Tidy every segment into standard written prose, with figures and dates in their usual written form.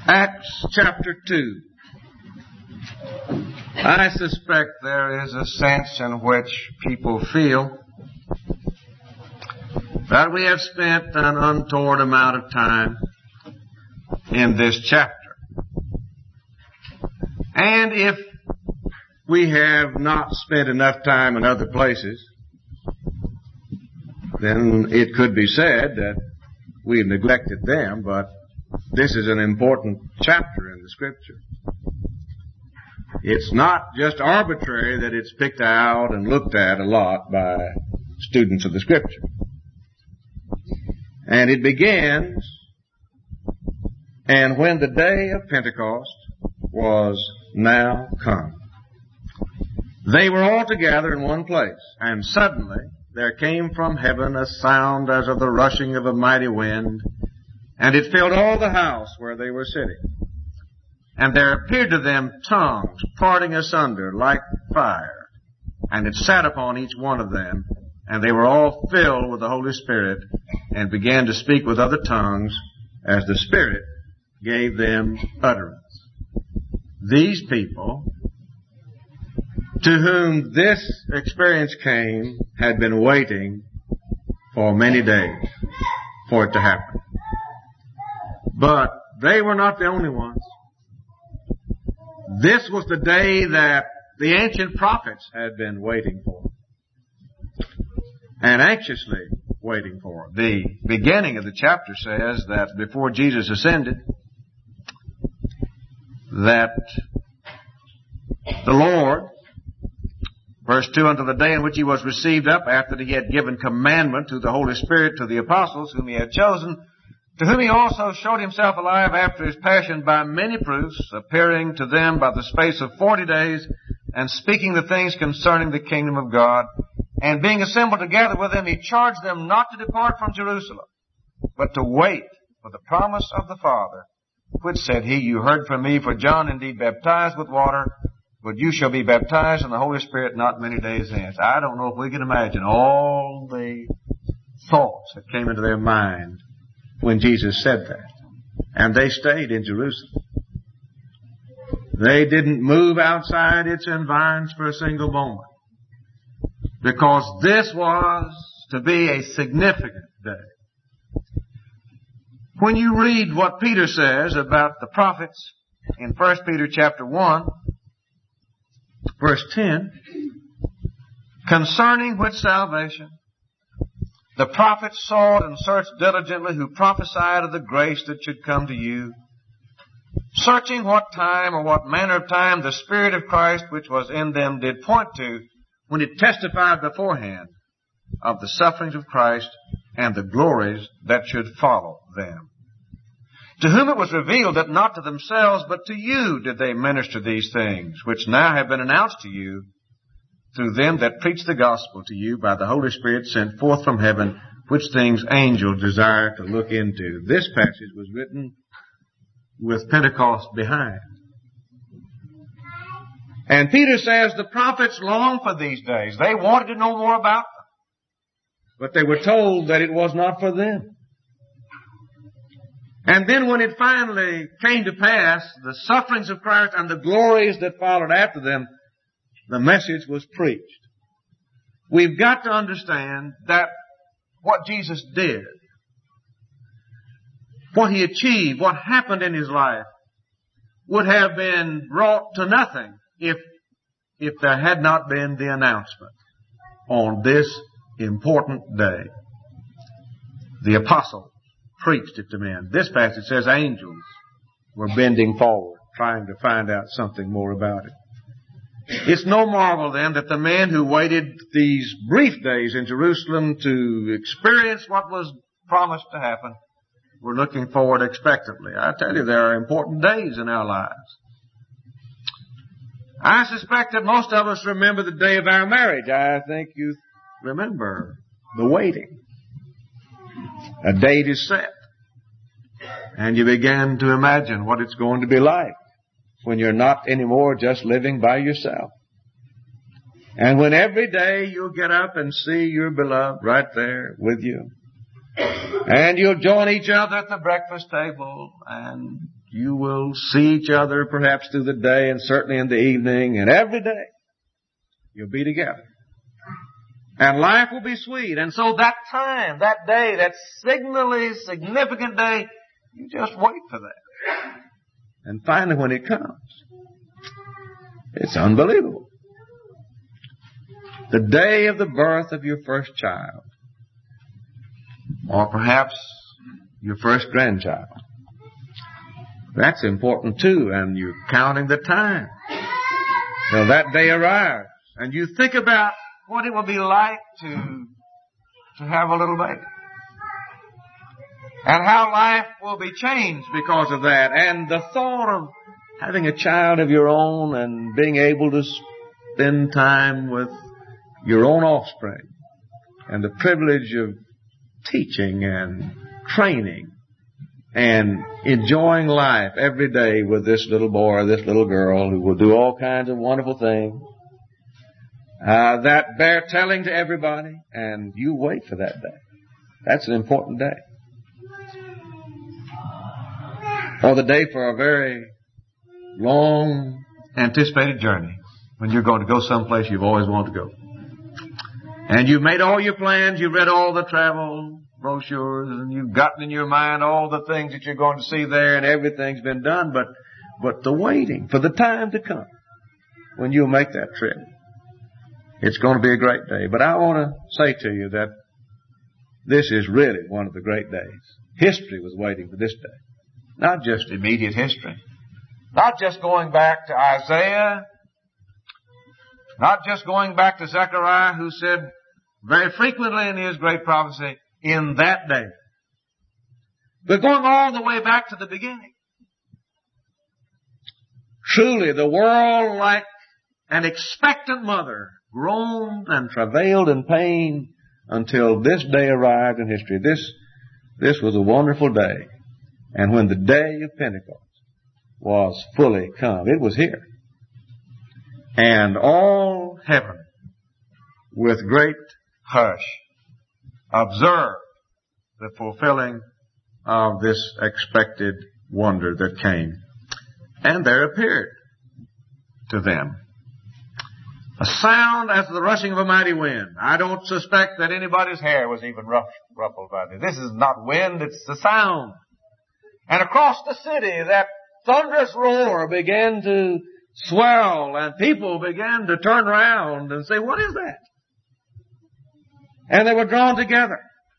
Acts chapter 2. I suspect there is a sense in which people feel that we have spent an untoward amount of time in this chapter. And if we have not spent enough time in other places, then it could be said that we've neglected them, but this is an important chapter in the Scripture. It's not just arbitrary that it's picked out and looked at a lot by students of the Scripture. And it begins, and when the day of Pentecost was now come, they were all together in one place, and suddenly there came from heaven a sound as of the rushing of a mighty wind, and it filled all the house where they were sitting. And there appeared to them tongues parting asunder like fire, and it sat upon each one of them, and they were all filled with the Holy Spirit, and began to speak with other tongues as the Spirit gave them utterance. These people, to whom this experience came, had been waiting for many days for it to happen. But they were not the only ones. This was the day that the ancient prophets had been waiting for, and anxiously waiting for. The beginning of the chapter says that before Jesus ascended, that the Lord, verse 2, until the day in which he was received up, after that he had given commandment to the Holy Spirit to the apostles whom he had chosen, to whom he also showed himself alive after his passion by many proofs, appearing to them by the space of 40 days, and speaking the things concerning the kingdom of God. And being assembled together with them, he charged them not to depart from Jerusalem, but to wait for the promise of the Father, which said he, you heard from me, for John indeed baptized with water, but you shall be baptized in the Holy Spirit not many days hence. I don't know if we can imagine all the thoughts that came into their mind when Jesus said that. And they stayed in Jerusalem. They didn't move outside its environs for a single moment, because this was to be a significant day. When you read what Peter says about the prophets in 1 Peter chapter 1, verse 10, concerning which salvation the prophets sought and searched diligently, who prophesied of the grace that should come to you, searching what time or what manner of time the Spirit of Christ which was in them did point to, when it testified beforehand of the sufferings of Christ and the glories that should follow them. To whom it was revealed that not to themselves but to you did they minister these things, which now have been announced to you through them that preach the gospel to you by the Holy Spirit sent forth from heaven, which things angels desire to look into. This passage was written with Pentecost behind. And Peter says the prophets longed for these days. They wanted to know more about them, but they were told that it was not for them. And then when it finally came to pass, the sufferings of Christ and the glories that followed after them, the message was preached. We've got to understand that what Jesus did, what he achieved, what happened in his life, would have been brought to nothing if there had not been the announcement on this important day. The apostles preached it to men. This passage says angels were bending forward, trying to find out something more about it. It's no marvel then that the men who waited these brief days in Jerusalem to experience what was promised to happen were looking forward expectantly. I tell you, there are important days in our lives. I suspect that most of us remember the day of our marriage. I think you remember the waiting. A date is set, and you begin to imagine what it's going to be like when you're not anymore just living by yourself. And when every day you'll get up and see your beloved right there with you, and you'll join each other at the breakfast table and You will see each other perhaps through the day and certainly in the evening, and every day you'll be together. And life will be sweet. And so that time, that day, that signally significant day, you just wait for that. And finally when it comes, it's unbelievable. The day of the birth of your first child. Or perhaps your first grandchild. That's important too, and you're counting the time till that day arrives. And you think about what it will be like to have a little baby. And how life will be changed because of that. And the thought of having a child of your own and being able to spend time with your own offspring. And the privilege of teaching and training and enjoying life every day with this little boy or this little girl who will do all kinds of wonderful things that bear telling to everybody, and you wait for that day. That's an important day. Or the day for a very long anticipated journey when you're going to go someplace you've always wanted to go. And you've made all your plans, you've read all the travel brochures, and you've gotten in your mind all the things that you're going to see there, and everything's been done, but the waiting for the time to come when you'll make that trip. It's going to be a great day. But I want to say to you that this is really one of the great days. History was waiting for this day. Not just immediate history. Not just going back to Isaiah. Not just going back to Zechariah, who said very frequently in his great prophecy, in that day. But going all the way back to the beginning. Truly, the world, like an expectant mother, groaned and travailed in pain until this day arrived in history. This was a wonderful day. And when the day of Pentecost was fully come, it was here. And all heaven, with great hush, observed the fulfilling of this expected wonder that came. And there appeared to them a sound as the rushing of a mighty wind. I don't suspect that anybody's hair was even ruffled by this. This is not wind, it's the sound. And across the city, that thunderous roar began to swell, and people began to turn around and say, what is that? And they were drawn together.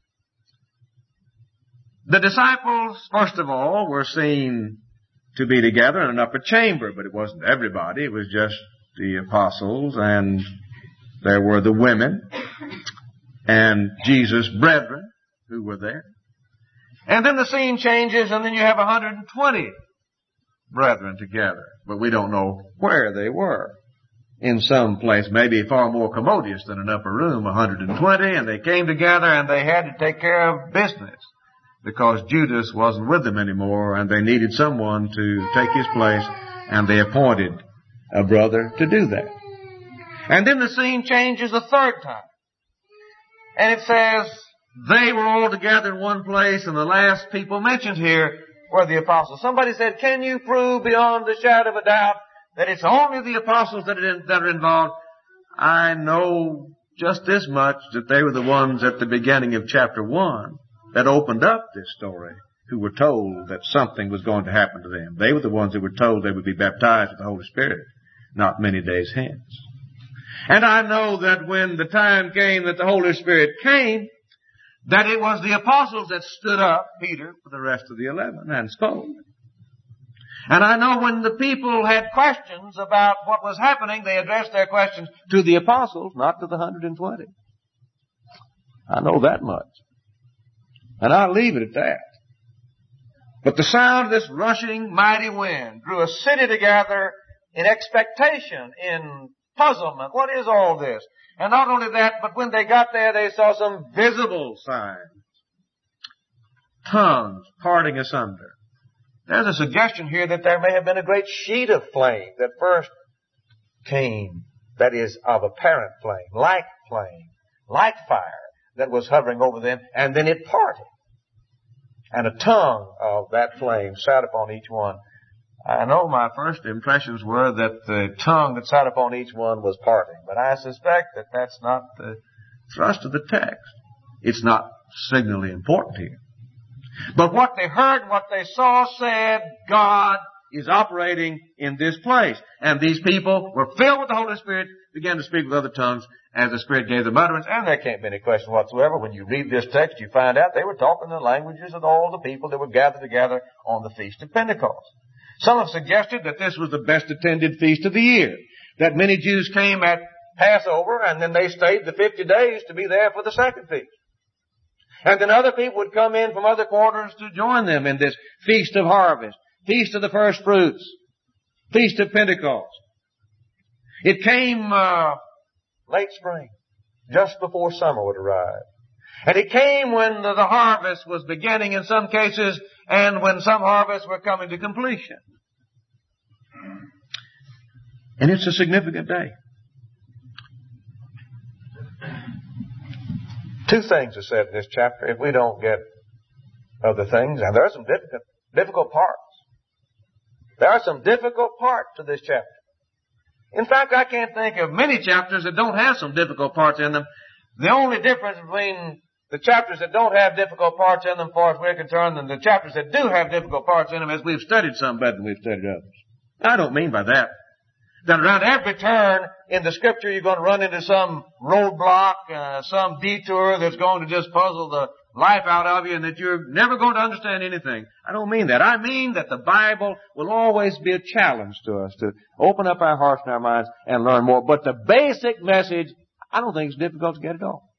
The disciples, first of all, were seen to be together in an upper chamber, but it wasn't everybody. It was just the apostles, and there were the women and Jesus' brethren who were there. And then the scene changes, and then you have 120 brethren together. But we don't know where they were. In some place, maybe far more commodious than an upper room, 120, and they came together and they had to take care of business because Judas wasn't with them anymore, and they needed someone to take his place, and they appointed a brother to do that. And then the scene changes a third time. And it says, they were all together in one place, and the last people mentioned here were the apostles. Somebody said, can you prove beyond the shadow of a doubt that it's only the apostles that are involved? I know just as much that they were the ones at the beginning of chapter 1 that opened up this story, who were told that something was going to happen to them. They were the ones that were told they would be baptized with the Holy Spirit not many days hence. And I know that when the time came that the Holy Spirit came, that it was the apostles that stood up, Peter, for the rest of the 11, and spoke. And I know when the people had questions about what was happening, they addressed their questions to the apostles, not to the 120. I know that much. And I'll leave it at that. But the sound of this rushing mighty wind drew a city together in expectation, in puzzlement. What is all this? And not only that, but when they got there, they saw some visible signs. Tongues parting asunder. There's a suggestion here that there may have been a great sheet of flame that first came, that is, of apparent flame, like fire, that was hovering over them, and then it parted. and a tongue of that flame sat upon each one. I know my first impressions were that the tongue that sat upon each one was parting, but I suspect that that's not the thrust of the text. It's not signally important here. But what they heard and what they saw said, God is operating in this place. And these people were filled with the Holy Spirit, began to speak with other tongues as the Spirit gave them utterance. And there can't be any question whatsoever. When you read this text, you find out they were talking the languages of all the people that were gathered together on the Feast of Pentecost. Some have suggested that this was the best attended feast of the year, that many Jews came at Passover and then they stayed the 50 days to be there for the second feast. And then other people would come in from other quarters to join them in this Feast of Harvest, Feast of the First Fruits, Feast of Pentecost. It came late spring, just before summer would arrive. And it came when the harvest was beginning in some cases and when some harvests were coming to completion. And it's a significant day. Two things are said in this chapter if we don't get other things. And there are some difficult parts. There are some difficult parts to this chapter. In fact, I can't think of many chapters that don't have some difficult parts in them. The only difference between the chapters that don't have difficult parts in them, as far as we're concerned, and the chapters that do have difficult parts in them, is we've studied some better than we've studied others. I don't mean by that around every turn in the Scripture you're going to run into some roadblock, some detour that's going to just puzzle the life out of you and that you're never going to understand anything. I don't mean that. I mean that the Bible will always be a challenge to us to open up our hearts and our minds and learn more. But the basic message, I don't think it's difficult to get at all.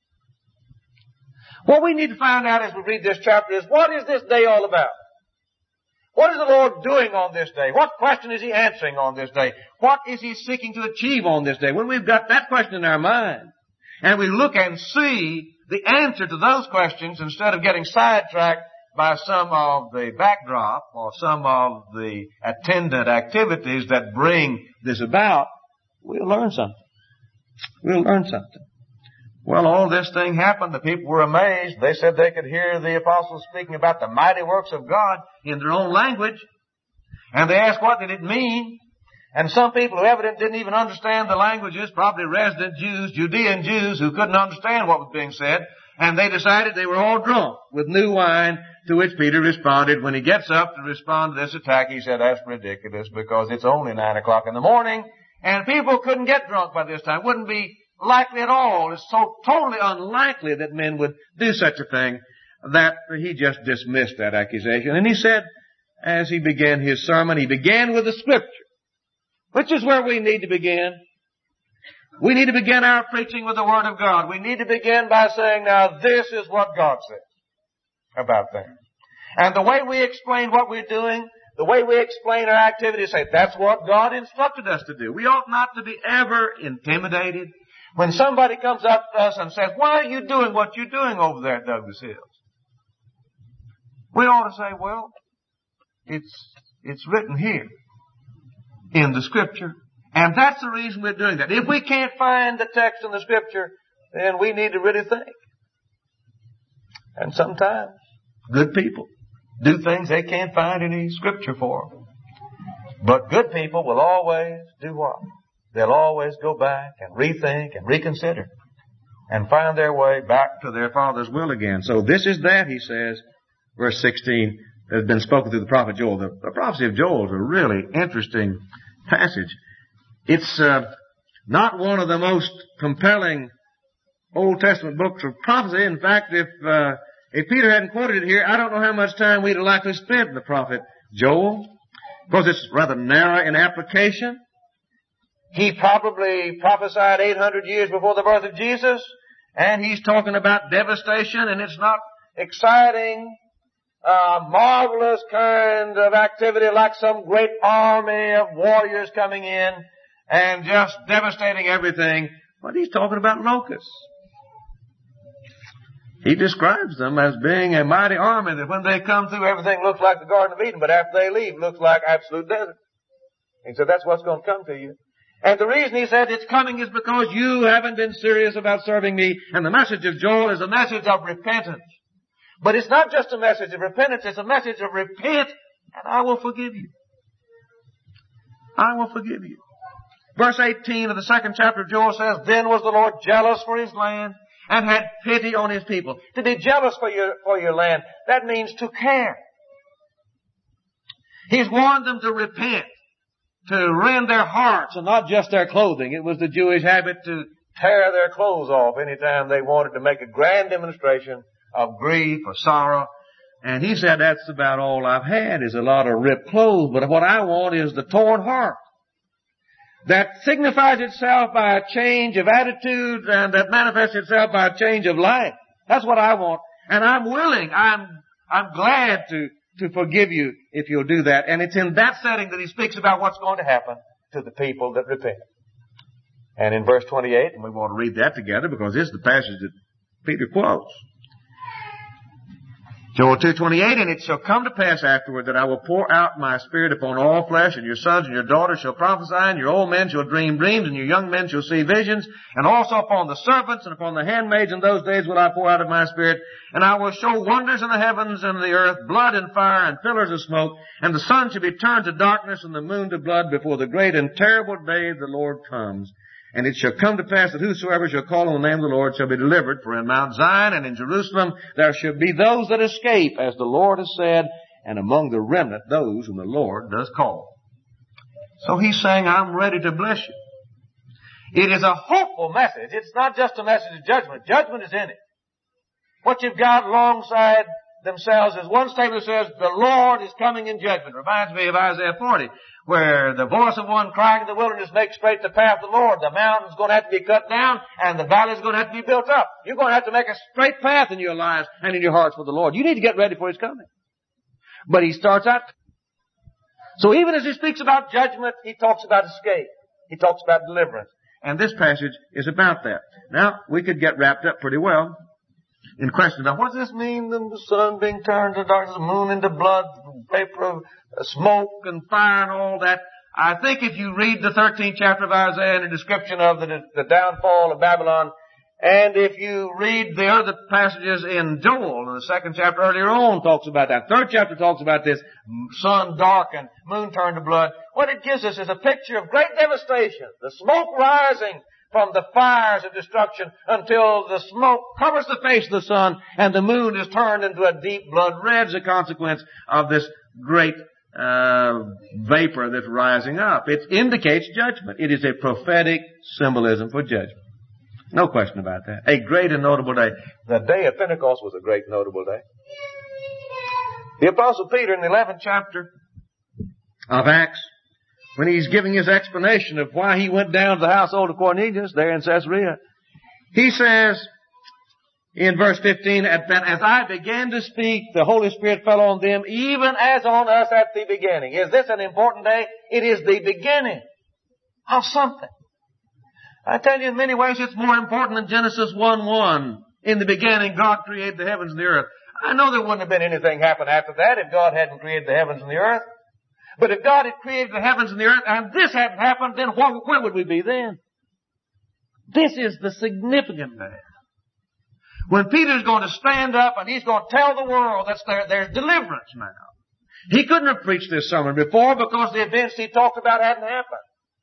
What we need to find out as we read this chapter is, what is this day all about? What is the Lord doing on this day? What question is He answering on this day? What is He seeking to achieve on this day? When we've got that question in our mind, and we look and see the answer to those questions instead of getting sidetracked by some of the backdrop or some of the attendant activities that bring this about, we'll learn something. We'll learn something. Well, all this thing happened. The people were amazed. They said they could hear the apostles speaking about the mighty works of God in their own language. And they asked, what did it mean? And some people who evidently didn't even understand the languages, probably resident Jews, Judean Jews, who couldn't understand what was being said, and they decided they were all drunk with new wine, to which Peter responded. When he gets up to respond to this attack, he said, that's ridiculous, because it's only 9 o'clock in the morning, and people couldn't get drunk by this time. Wouldn't be likely at all. It's so totally unlikely that men would do such a thing that he just dismissed that accusation. And he said, as he began his sermon, he began with the Scripture, which is where we need to begin. We need to begin our preaching with the Word of God. We need to begin by saying, now this is what God says about things. And the way we explain what we're doing, the way we explain our activities, say that's what God instructed us to do. We ought not to be ever intimidated when somebody comes up to us and says, why are you doing what you're doing over there at Douglas Hills? We ought to say, well, it's written here in the Scripture, and that's the reason we're doing that. If we can't find the text in the Scripture, then we need to really think. And sometimes good people do things they can't find any Scripture for. But good people will always do what? They'll always go back and rethink and reconsider and find their way back to their Father's will again. So this is that, he says, verse 16, that has been spoken through the prophet Joel. The prophecy of Joel is a really interesting passage. It's not one of the most compelling Old Testament books of prophecy. In fact, if Peter hadn't quoted it here, I don't know how much time we'd have likely spent in the prophet Joel, because it's rather narrow in application. He probably prophesied 800 years before the birth of Jesus, and he's talking about devastation, and it's not exciting, marvelous kind of activity like some great army of warriors coming in and just devastating everything. But he's talking about locusts. He describes them as being a mighty army that when they come through, everything looks like the Garden of Eden, but after they leave, it looks like absolute desert. He said, that's what's going to come to you. And the reason he said it's coming is because you haven't been serious about serving me. And the message of Joel is a message of repentance. But it's not just a message of repentance, it's a message of repent and I will forgive you. I will forgive you. Verse 18 of the 2nd chapter of Joel says, Then was the Lord jealous for his land and had pity on his people. To be jealous for your land, that means to care. He's warned them to repent, to rend their hearts and not just their clothing. It was the Jewish habit to tear their clothes off anytime they wanted to make a grand demonstration of grief or sorrow. And he said, that's about all I've had is a lot of ripped clothes. But what I want is the torn heart. That signifies itself by a change of attitude and that manifests itself by a change of life. That's what I want. And I'm willing, I'm glad to forgive you if you'll do that. And it's in that setting that he speaks about what's going to happen to the people that repent. And in verse 28, and we want to read that together because this is the passage that Peter quotes. Joel 2:28, And it shall come to pass afterward that I will pour out my Spirit upon all flesh, and your sons and your daughters shall prophesy, and your old men shall dream dreams, and your young men shall see visions, and also upon the servants and upon the handmaids in those days will I pour out of my Spirit, and I will show wonders in the heavens and in the earth, blood and fire and pillars of smoke, and the sun shall be turned to darkness and the moon to blood before the great and terrible day of the Lord comes. And it shall come to pass that whosoever shall call on the name of the Lord shall be delivered. For in Mount Zion and in Jerusalem there shall be those that escape, as the Lord has said, and among the remnant those whom the Lord does call. So he's saying, I'm ready to bless you. It is a hopeful message. It's not just a message of judgment. Judgment is in it. What you've got alongside themselves is one statement that says, the Lord is coming in judgment. Reminds me of Isaiah 40. Where the voice of one crying in the wilderness, make straight the path of the Lord. The mountain's going to have to be cut down and the valley's going to have to be built up. You're going to have to make a straight path in your lives and in your hearts for the Lord. You need to get ready for His coming. But He starts out. So even as He speaks about judgment, He talks about escape. He talks about deliverance. And this passage is about that. Now, we could get wrapped up pretty well in question about what does this mean, the sun being turned to darkness, the moon into blood, vapor of smoke and fire and all that. I think if you read the 13th chapter of Isaiah and a description of the downfall of Babylon, and if you read the other passages in Joel, in the 2nd chapter earlier on talks about that. 3rd chapter talks about this, sun darkened, moon turned to blood. What it gives us is a picture of great devastation, the smoke rising from the fires of destruction until the smoke covers the face of the sun and the moon is turned into a deep blood red as a consequence of this great vapor that's rising up. It indicates judgment. It is a prophetic symbolism for judgment. No question about that. A great and notable day. The day of Pentecost was a great notable day. The Apostle Peter in the 11th chapter of Acts, when he's giving his explanation of why he went down to the household of Cornelius there in Caesarea, he says in verse 15, that as I began to speak, the Holy Spirit fell on them, even as on us at the beginning. Is this an important day? It is the beginning of something. I tell you, in many ways, it's more important than Genesis 1:1. In the beginning, God created the heavens and the earth. I know there wouldn't have been anything happen after that if God hadn't created the heavens and the earth. But if God had created the heavens and the earth and this hadn't happened, then where would we be then? This is the significant day. When Peter's going to stand up and he's going to tell the world that there's deliverance now. He couldn't have preached this sermon before because the events he talked about hadn't happened.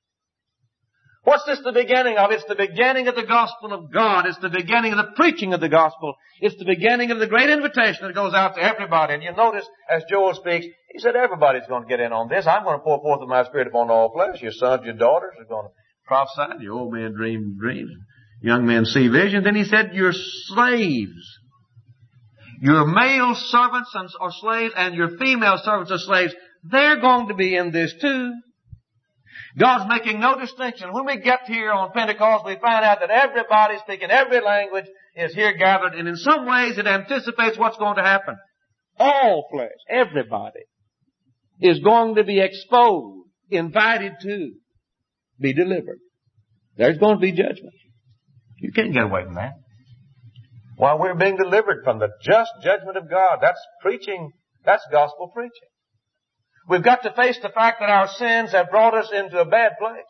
What's this the beginning of? It's the beginning of the gospel of God. It's the beginning of the preaching of the gospel. It's the beginning of the great invitation that goes out to everybody. And you notice, as Joel speaks, he said, everybody's going to get in on this. I'm going to pour forth of my Spirit upon all flesh. Your sons, your daughters are going to prophesy. Your old men dream dreams. Young men see visions. Then he said, your slaves, your male servants are slaves, and your female servants are slaves. They're going to be in this too. God's making no distinction. When we get here on Pentecost, we find out that everybody speaking every language is here gathered, and in some ways it anticipates what's going to happen. All flesh, everybody, is going to be exposed, invited to be delivered. There's going to be judgment. You can't get away from that. While we're being delivered from the just judgment of God, that's preaching, that's gospel preaching. We've got to face the fact that our sins have brought us into a bad place.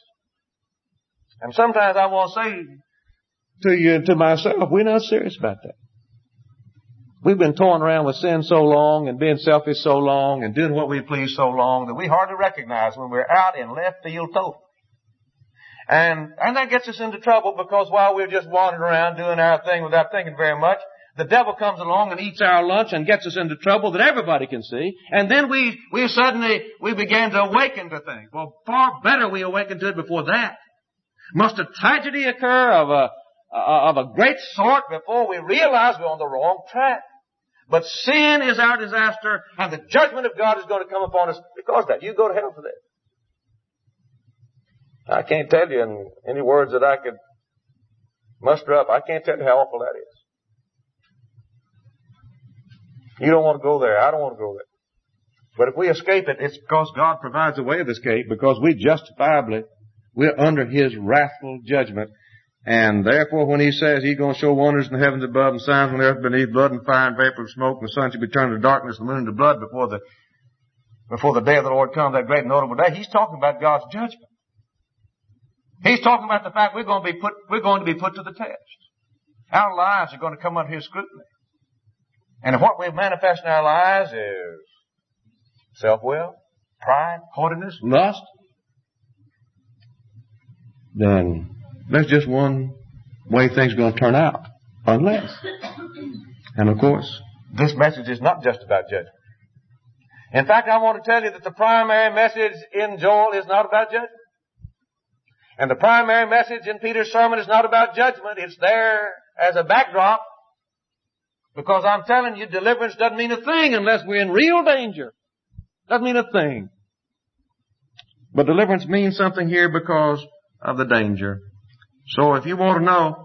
And sometimes I want to say to you and to myself, we're not serious about that. We've been toying around with sin so long and being selfish so long and doing what we please so long that we hardly recognize when we're out in left field totally. And that gets us into trouble, because while we're just wandering around doing our thing without thinking very much, the devil comes along and eats our lunch and gets us into trouble that everybody can see. And then we suddenly begin to awaken to things. Well, far better we awaken to it before that. Must a tragedy occur of a great sort before we realize we're on the wrong track? But sin is our disaster, and the judgment of God is going to come upon us because of that. You go to hell for that. I can't tell you in any words that I could muster up, I can't tell you how awful that is. You don't want to go there. I don't want to go there. But if we escape it, it's because God provides a way of escape, because we're under His wrathful judgment. And therefore, when He says He's going to show wonders in the heavens above and signs on the earth beneath, blood and fire and vapor of smoke, and the sun shall be turned to darkness and the moon to blood before the day of the Lord comes, that great and notable day, He's talking about God's judgment. He's talking about the fact we're going to be put to the test. Our lives are going to come under His scrutiny. And if what we manifest in our lives is self-will, pride, haughtiness, lust, then there's just one way things are going to turn out. Unless. And of course, this message is not just about judgment. In fact, I want to tell you that the primary message in Joel is not about judgment. And the primary message in Peter's sermon is not about judgment. It's there as a backdrop. Because I'm telling you, deliverance doesn't mean a thing unless we're in real danger. Doesn't mean a thing. But deliverance means something here because of the danger. So if you want to know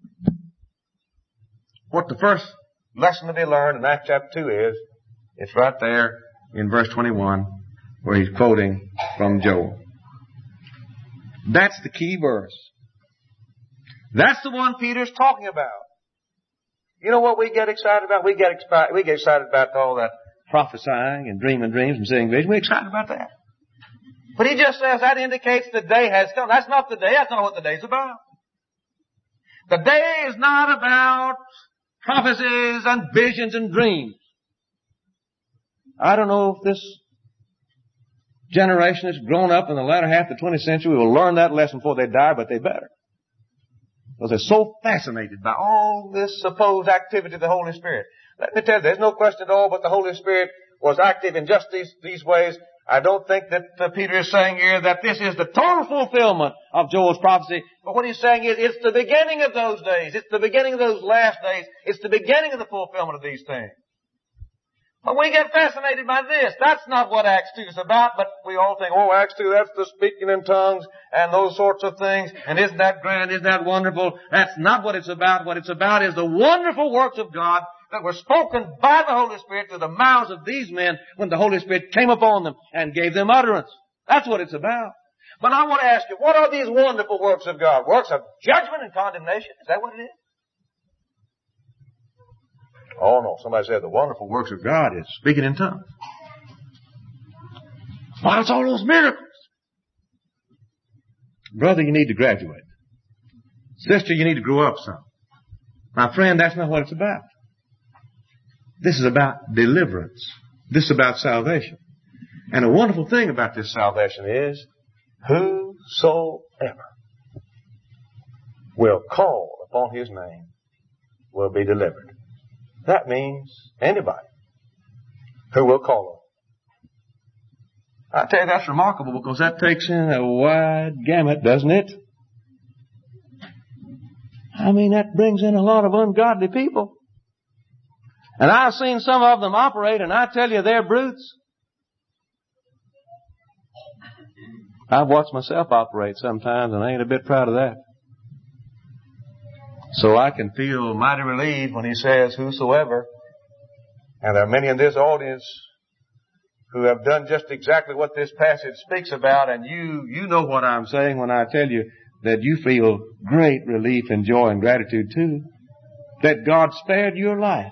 what the first lesson to be learned in Acts chapter 2 is, it's right there in verse 21 where he's quoting from Joel. That's the key verse. That's the one Peter's talking about. You know what we get excited about? We get excited about all that prophesying and dreaming dreams and seeing visions. We're excited about that. But he just says that indicates the day has come. That's not the day. That's not what the day's about. The day is not about prophecies and visions and dreams. I don't know if this generation that's grown up in the latter half of the 20th century will learn that lesson before they die, but they better. Because they're so fascinated by all this supposed activity of the Holy Spirit. Let me tell you, there's no question at all but the Holy Spirit was active in just these ways. I don't think that Peter is saying here that this is the total fulfillment of Joel's prophecy. But what he's saying is it's the beginning of those days. It's the beginning of those last days. It's the beginning of the fulfillment of these things. But we get fascinated by this. That's not what Acts 2 is about, but we all think, oh, Acts 2, that's the speaking in tongues and those sorts of things. And isn't that grand? Isn't that wonderful? That's not what it's about. What it's about is the wonderful works of God that were spoken by the Holy Spirit to the mouths of these men when the Holy Spirit came upon them and gave them utterance. That's what it's about. But I want to ask you, what are these wonderful works of God? Works of judgment and condemnation? Is that what it is? Oh no, somebody said the wonderful works of God is speaking in tongues. Why, it's all those miracles. Brother, you need to graduate. Sister, you need to grow up some. My friend, that's not what it's about. This is about deliverance. This is about salvation. And a wonderful thing about this salvation is, whosoever will call upon His name will be delivered. That means anybody who will call on. I tell you, that's remarkable because that takes in a wide gamut, doesn't it? I mean, that brings in a lot of ungodly people. And I've seen some of them operate, and I tell you, they're brutes. I've watched myself operate sometimes, and I ain't a bit proud of that. So I can feel mighty relieved when he says, whosoever. And there are many in this audience who have done just exactly what this passage speaks about, and you know what I'm saying when I tell you that you feel great relief and joy and gratitude too. That God spared your life.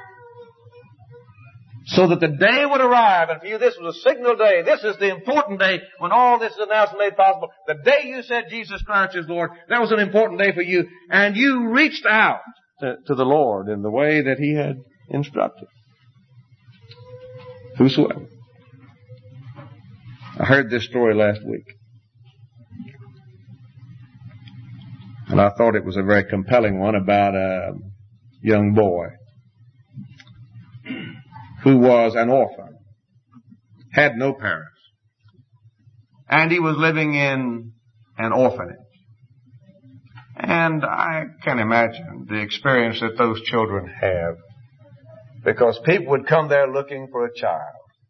So that the day would arrive, and for you this was a signal day. This is the important day when all this is announced and made possible. The day you said Jesus Christ is Lord, that was an important day for you. And you reached out to the Lord in the way that He had instructed. Whosoever. I heard this story last week. And I thought it was a very compelling one about a young boy who was an orphan, had no parents, and he was living in an orphanage. And I can imagine the experience that those children have, because people would come there looking for a child.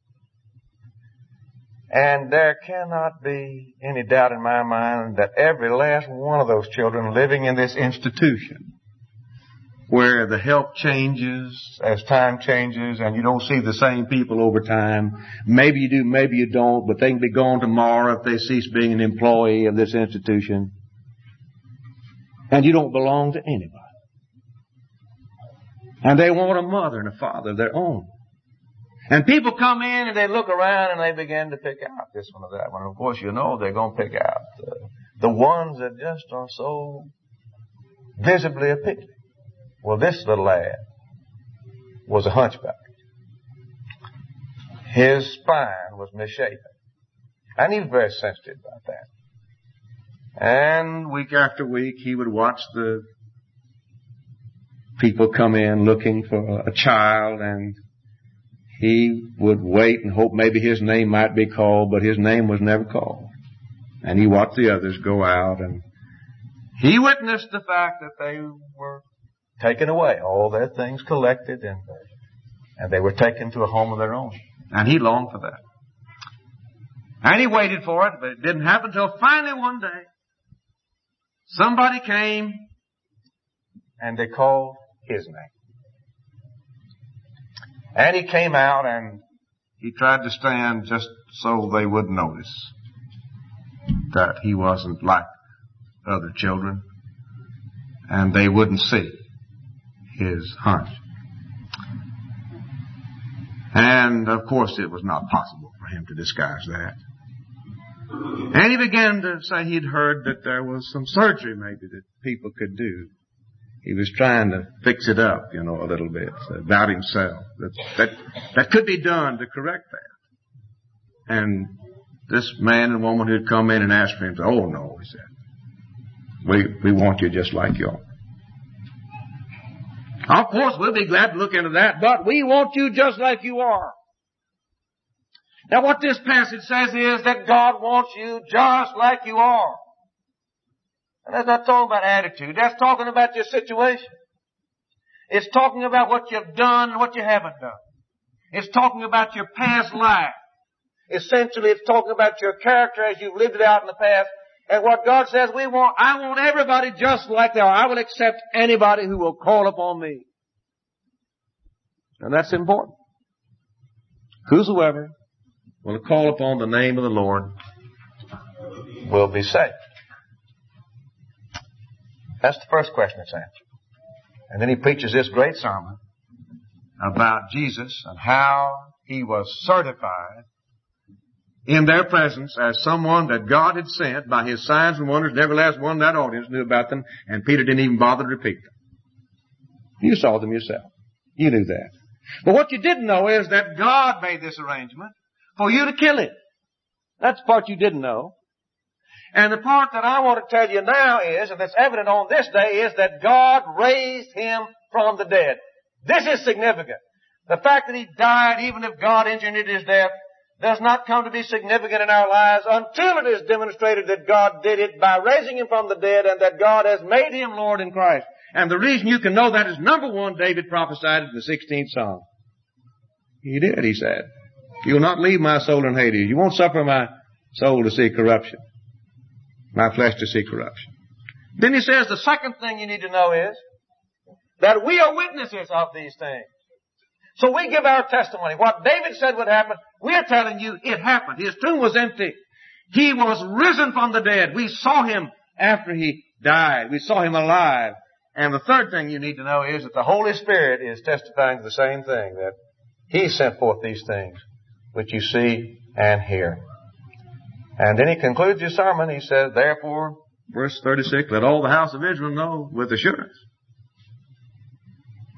And there cannot be any doubt in my mind that every last one of those children living in this institution, where the help changes as time changes and you don't see the same people over time. Maybe you do, maybe you don't, but they can be gone tomorrow if they cease being an employee of this institution. And you don't belong to anybody. And they want a mother and a father of their own. And people come in and they look around and they begin to pick out this one or that one. And of course, you know they're going to pick out the ones that just are so visibly appealing. Well, this little lad was a hunchback. His spine was misshapen. And he was very sensitive about that. And week after week, he would watch the people come in looking for a child, and he would wait and hope maybe his name might be called, but his name was never called. And he watched the others go out, and he witnessed the fact that they were taken away, all their things collected, and they were taken to a home of their own. And he longed for that. And he waited for it, but it didn't happen until finally one day somebody came and they called his name. And he came out and he tried to stand just so they would notice that he wasn't like other children and they wouldn't see his hunch. And of course it was not possible for him to disguise that. And he began to say he'd heard that there was some surgery maybe that people could do. He was trying to fix it up, a little bit about himself. That could be done to correct that. And this man and woman who had come in and asked for him said, "Oh no," he said. We want you just like you are. Of course, we'll be glad to look into that, but we want you just like you are. Now what this passage says is that God wants you just like you are. And that's not talking about attitude. That's talking about your situation. It's talking about what you've done and what you haven't done. It's talking about your past life. Essentially, it's talking about your character as you've lived it out in the past. And what God says I want everybody just like they are. I will accept anybody who will call upon me. And that's important. Whosoever will call upon the name of the Lord will be saved. That's the first question that's answered. And then he preaches this great sermon about Jesus and how he was certified in their presence as someone that God had sent by his signs and wonders, and every last one in that audience knew about them, and Peter didn't even bother to repeat them. You saw them yourself. You knew that. But what you didn't know is that God made this arrangement for you to kill him. That's the part you didn't know. And the part that I want to tell you now is, and that's evident on this day, is that God raised him from the dead. This is significant. The fact that he died, even if God engineered his death, does not come to be significant in our lives until it is demonstrated that God did it by raising him from the dead and that God has made him Lord in Christ. And the reason you can know that is, number one, David prophesied it in the 16th Psalm. He did, he said. "You'll not leave my soul in Hades. You won't suffer my soul to see corruption. My flesh to see corruption." Then he says the second thing you need to know is that we are witnesses of these things. So we give our testimony. What David said would happen, we are telling you it happened. His tomb was empty. He was risen from the dead. We saw him after he died. We saw him alive. And the third thing you need to know is that the Holy Spirit is testifying to the same thing, that he sent forth these things which you see and hear. And then he concludes his sermon. He says, therefore, verse 36, let all the house of Israel know with assurance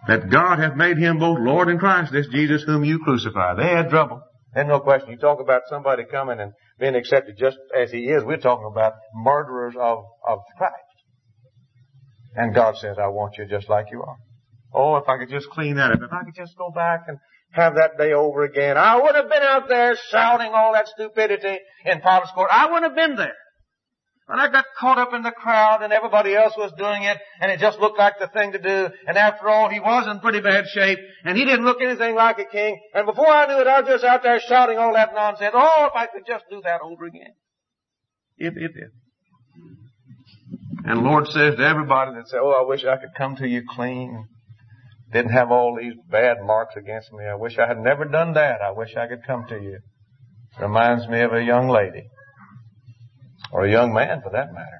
that God hath made him both Lord and Christ, this Jesus whom you crucified. They had trouble. There's no question. You talk about somebody coming and being accepted just as he is. We're talking about murderers of Christ. And God says, I want you just like you are. Oh, if I could just clean that up. If I could just go back and have that day over again. I would have been out there shouting all that stupidity in Pilate's court. I wouldn't have been there. But I got caught up in the crowd and everybody else was doing it and it just looked like the thing to do. And after all, he was in pretty bad shape and he didn't look anything like a king. And before I knew it, I was just out there shouting all that nonsense. Oh, if I could just do that over again. If. And the Lord says to everybody that says, oh, I wish I could come to you clean. Didn't have all these bad marks against me. I wish I had never done that. I wish I could come to you. Reminds me of a young lady. Or a young man, for that matter,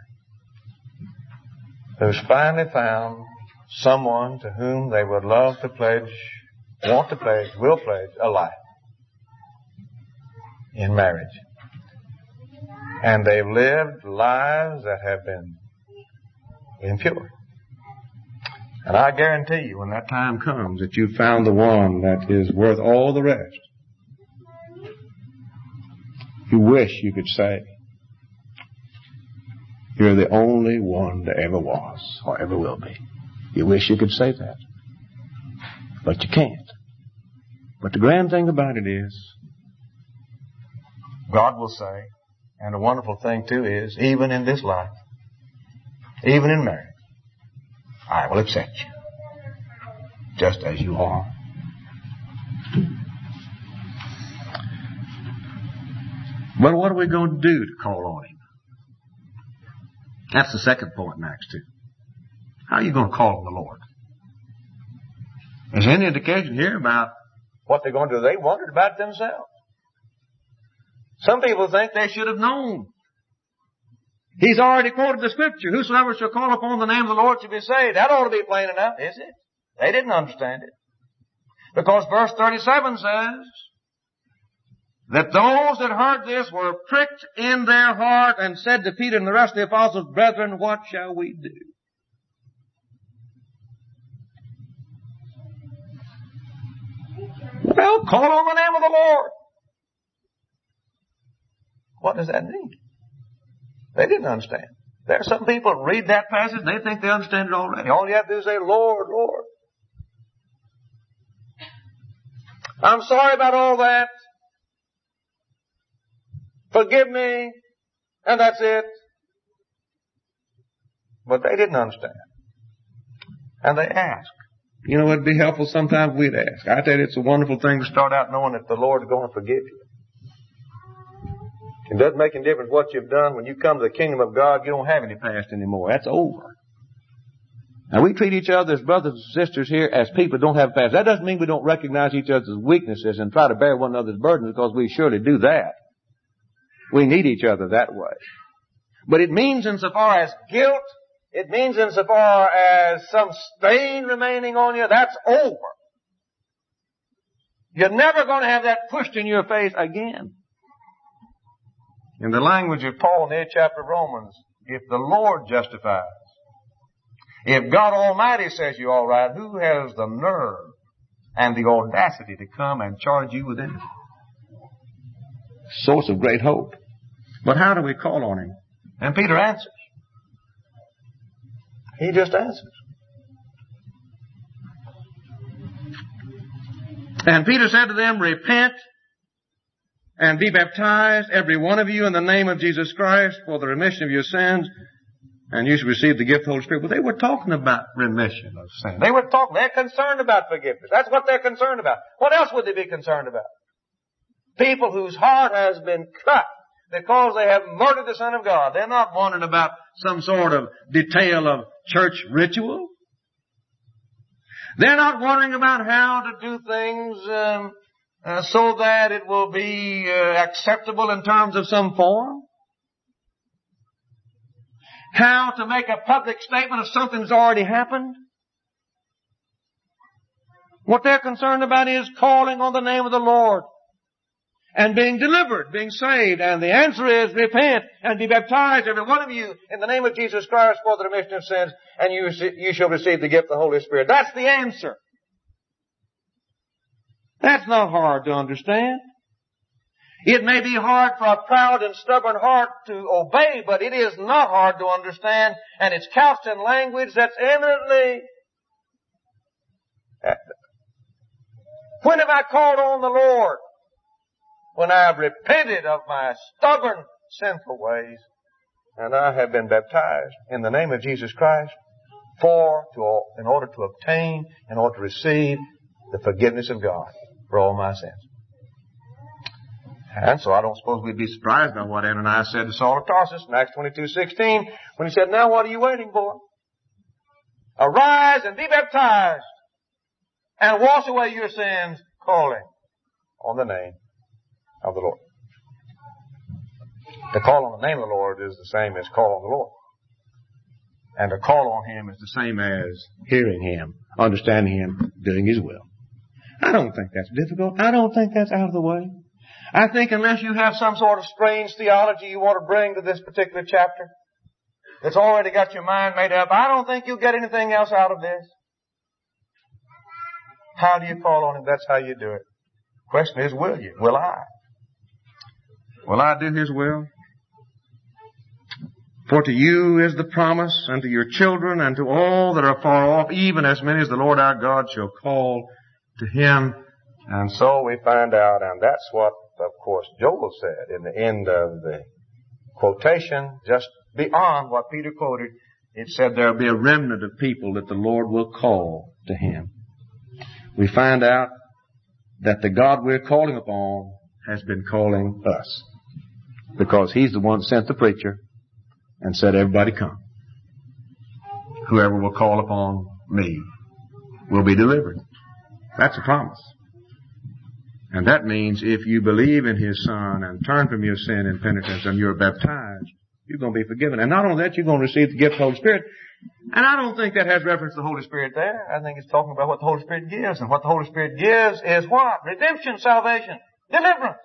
who's finally found someone to whom they would love to pledge, want to pledge, will pledge a life in marriage. And they've lived lives that have been impure. And I guarantee you, when that time comes that you've found the one that is worth all the rest, you wish you could say, you're the only one there ever was or ever will be. You wish you could say that. But you can't. But the grand thing about it is, God will say, and the wonderful thing too is, even in this life, even in marriage, I will accept you. Just as you are. But what are we going to do to call on him? That's the second point in Acts 2. How are you going to call on the Lord? Is there any indication here about what they're going to do? They wondered about it themselves. Some people think they should have known. He's already quoted the scripture. Whosoever shall call upon the name of the Lord shall be saved. That ought to be plain enough, is it? They didn't understand it. Because verse 37 says that those that heard this were pricked in their heart and said to Peter and the rest of the apostles, brethren, what shall we do? Well, call on the name of the Lord. What does that mean? They didn't understand. There are some people that read that passage and they think they understand it already. All you have to do is say, Lord, Lord. I'm sorry about all that. Forgive me. And that's it. But they didn't understand. And they asked. You know, it'd be helpful sometimes we'd ask. I tell you, it's a wonderful thing to start out knowing that the Lord is going to forgive you. It doesn't make any difference what you've done. When you come to the kingdom of God, you don't have any past anymore. That's over. Now, we treat each other as brothers and sisters here as people who don't have past. That doesn't mean we don't recognize each other's weaknesses and try to bear one another's burdens, because we surely do that. We need each other that way. But it means insofar as guilt, it means insofar as some stain remaining on you, that's over. You're never going to have that pushed in your face again. In the language of Paul in the 8th chapter of Romans, if the Lord justifies, if God Almighty says you're all right, who has the nerve and the audacity to come and charge you with anything? Source of great hope. But how do we call on him? And Peter answers. He just answers. And Peter said to them, repent and be baptized, every one of you, in the name of Jesus Christ for the remission of your sins, and you shall receive the gift of the Holy Spirit. Well, they were talking about remission of sin. They're concerned about forgiveness. That's what they're concerned about. What else would they be concerned about? People whose heart has been cut because they have murdered the Son of God. They're not wondering about some sort of detail of church ritual. They're not wondering about how to do things so that it will be acceptable in terms of some form. How to make a public statement of something that's already happened. What they're concerned about is calling on the name of the Lord and being delivered, being saved. And the answer is repent and be baptized, every one of you, in the name of Jesus Christ for the remission of sins, and you shall receive the gift of the Holy Spirit. That's the answer. That's not hard to understand. It may be hard for a proud and stubborn heart to obey, but it is not hard to understand, and it's couched in language that's eminently... When have I called on the Lord? When I have repented of my stubborn, sinful ways, and I have been baptized in the name of Jesus Christ in order to obtain, in order to receive the forgiveness of God for all my sins. And so I don't suppose we'd be surprised by what Ananias said to Saul of Tarsus in Acts 22:16 when he said, "Now what are you waiting for? Arise and be baptized and wash away your sins, calling on the name of the Lord." To call on the name of the Lord is the same as call on the Lord. And to call on Him is the same as hearing Him, understanding Him, doing His will. I don't think that's difficult. I don't think that's out of the way. I think unless you have some sort of strange theology you want to bring to this particular chapter that's already got your mind made up, I don't think you'll get anything else out of this. How do you call on Him? That's how you do it. The question is, will you? Will I? Will I do His will? For to you is the promise, and to your children, and to all that are far off, even as many as the Lord our God shall call to Him. And so we find out, and that's what, of course, Joel said in the end of the quotation, just beyond what Peter quoted. It said there will be a remnant of people that the Lord will call to Him. We find out that the God we're calling upon has been calling us, because He's the one that sent the preacher and said, "Everybody come. Whoever will call upon me will be delivered." That's a promise. And that means if you believe in His Son and turn from your sin and penitence and you're baptized, you're going to be forgiven. And not only that, you're going to receive the gift of the Holy Spirit. And I don't think that has reference to the Holy Spirit there. I think it's talking about what the Holy Spirit gives. And what the Holy Spirit gives is what? Redemption, salvation, deliverance.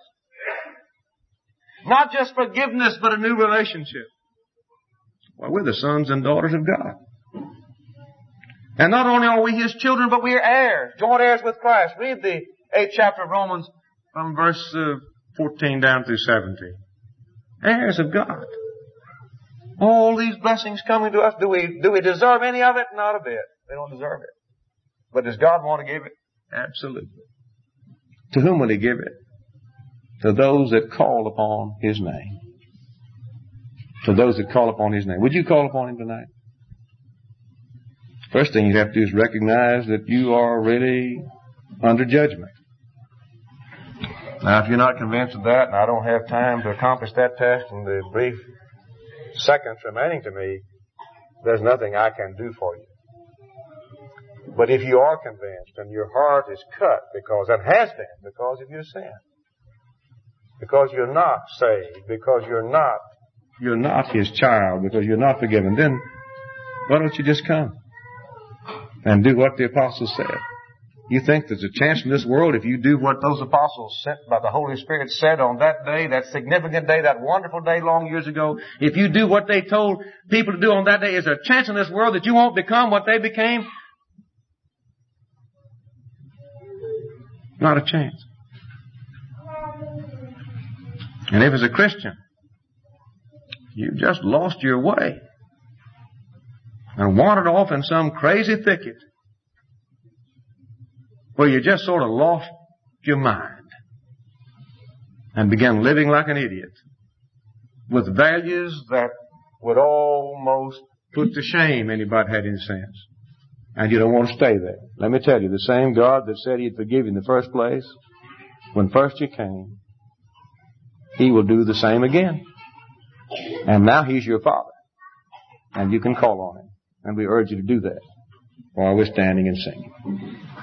Not just forgiveness, but a new relationship. Well, we're the sons and daughters of God. And not only are we His children, but we are heirs, joint heirs with Christ. Read the 8th chapter of Romans from verse 14 down through 17. Heirs of God. All these blessings coming to us. Do we deserve any of it? Not a bit. We don't deserve it. But does God want to give it? Absolutely. To whom will He give it? To those that call upon His name. To those that call upon His name. Would you call upon Him tonight? First thing you have to do is recognize that you are really under judgment. Now, if you're not convinced of that, and I don't have time to accomplish that task in the brief seconds remaining to me, there's nothing I can do for you. But if you are convinced and your heart is cut because it has been because of your sin, because you're not saved, because you're not His child, because you're not forgiven, then why don't you just come and do what the apostles said? You think there's a chance in this world if you do what those apostles sent by the Holy Spirit said on that day, that significant day, that wonderful day long years ago, if you do what they told people to do on that day, is there a chance in this world that you won't become what they became? Not a chance. And if as a Christian, you've just lost your way and wandered off in some crazy thicket where you just sort of lost your mind and began living like an idiot with values that would almost put to shame anybody had any sense, and you don't want to stay there. Let me tell you, the same God that said He'd forgive you in the first place, when first you came, He will do the same again. And now He's your Father, and you can call on Him. And we urge you to do that while we're standing and singing.